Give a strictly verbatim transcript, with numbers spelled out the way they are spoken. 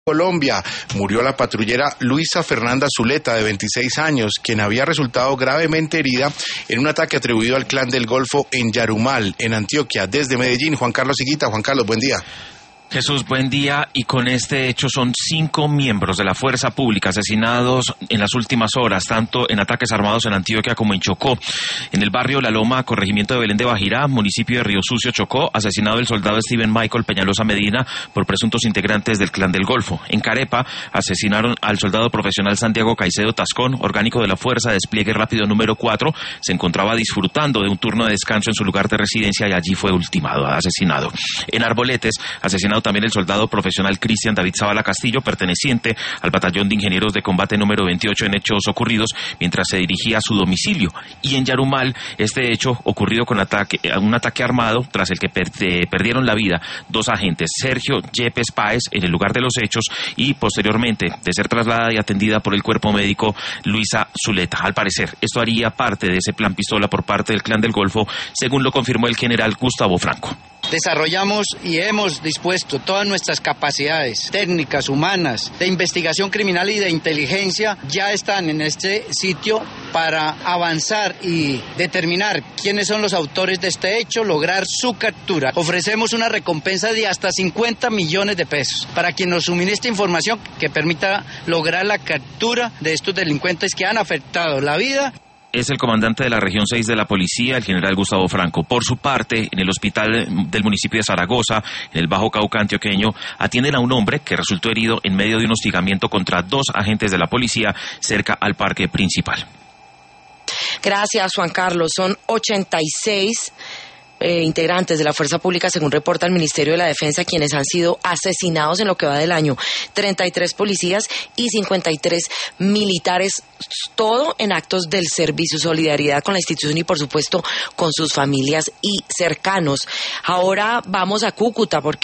Colombia. Murió la patrullera Luisa Fernanda Zuleta, de veintiséis años, quien había resultado gravemente herida en un ataque atribuido al Clan del Golfo en Yarumal, en Antioquia. Desde Medellín, Juan Carlos Higuita. Juan Carlos, buen día. Jesús, buen día. Y con este hecho son cinco miembros de la fuerza pública asesinados en las últimas horas, tanto en ataques armados en Antioquia como en Chocó. En el barrio La Loma, corregimiento de Belén de Bajirá, municipio de Río Sucio, Chocó, asesinado el soldado Steven Michael Peñalosa Medina por presuntos integrantes del Clan del Golfo. En Carepa, asesinaron al soldado profesional Santiago Caicedo Tascón, orgánico de la Fuerza de Despliegue Rápido número cuatro. Se encontraba disfrutando de un turno de descanso en su lugar de residencia y allí fue ultimado, asesinado. En Arboletes, asesinado también el soldado profesional Cristian David Zavala Castillo, perteneciente al batallón de ingenieros de combate número veintiocho, en hechos ocurridos mientras se dirigía a su domicilio. Y en Yarumal, este hecho ocurrido con ataque, un ataque armado tras el que per, eh, perdieron la vida dos agentes, Sergio Yepes Páez en el lugar de los hechos y posteriormente de ser trasladada y atendida por el cuerpo médico Luisa Zuleta. Al parecer, esto haría parte de ese plan pistola por parte del Clan del Golfo, según lo confirmó el general Gustavo Franco. Desarrollamos y hemos dispuesto todas nuestras capacidades técnicas, humanas, de investigación criminal y de inteligencia, ya están en este sitio para avanzar y determinar quiénes son los autores de este hecho, lograr su captura. Ofrecemos una recompensa de hasta cincuenta millones de pesos para quien nos suministre información que permita lograr la captura de estos delincuentes que han afectado la vida. Es el comandante de la región seis de la policía, el general Gustavo Franco. Por su parte, en el hospital del municipio de Zaragoza, en el Bajo Cauca antioqueño, atienden a un hombre que resultó herido en medio de un hostigamiento contra dos agentes de la policía cerca al parque principal. Gracias, Juan Carlos. Son ochenta y seis Eh, integrantes de la Fuerza Pública, según reporta el Ministerio de la Defensa, quienes han sido asesinados en lo que va del año. treinta y tres policías y cincuenta y tres militares, todo en actos del servicio, solidaridad con la institución y, por supuesto, con sus familias y cercanos. Ahora vamos a Cúcuta, porque